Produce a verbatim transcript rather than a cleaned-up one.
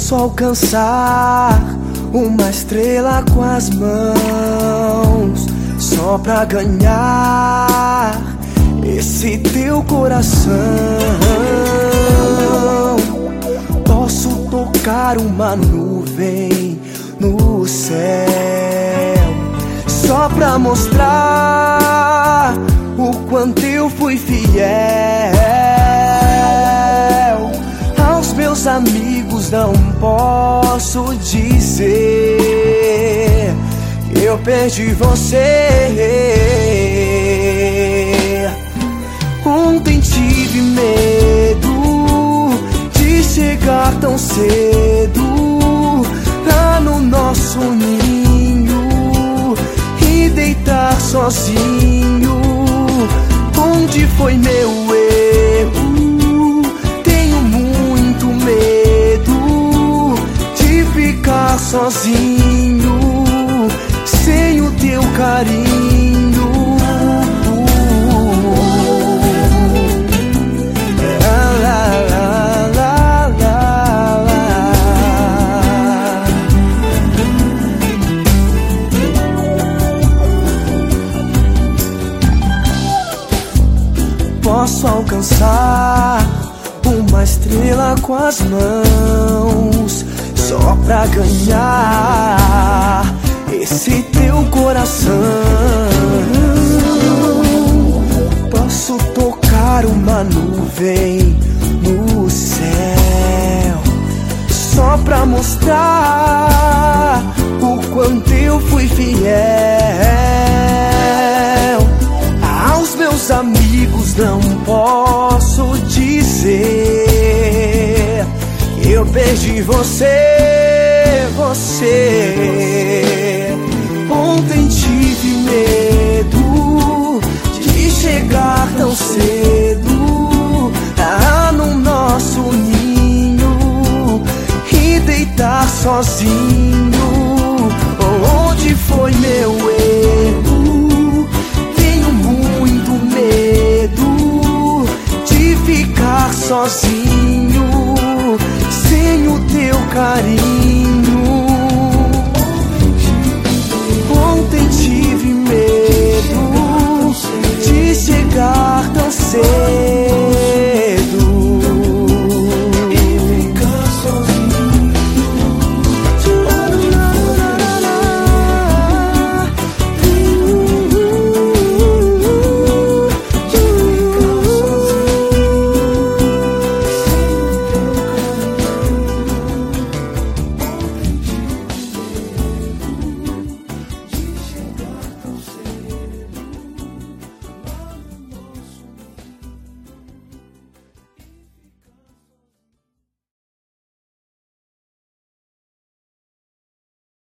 Posso alcançar uma estrela com as mãos só pra ganhar esse teu coração. Posso tocar uma nuvem no céu só pra mostrar o quanto eu fui fiel. Aos meus amigos não posso dizer que eu perdi você. Ontem tive medo de chegar tão cedo lá no nosso ninho e deitar sozinho. Onde foi meu erro? Tenho muito medo de ficar sozinho sem o teu carinho. Posso alcançar uma estrela com as mãos só pra ganhar esse teu coração. Posso tocar uma nuvem no céu só pra mostrar o quanto eu fui fiel. Aos meus amigos não posso dizer que eu perdi você, você. Ontem tive medo de chegar tão cedo lá no nosso ninho e deitar sozinho. Onde foi meu erro? Tenho muito medo de ficar sozinho sem o teu carinho. Ontem tive medo de chegar tão cedo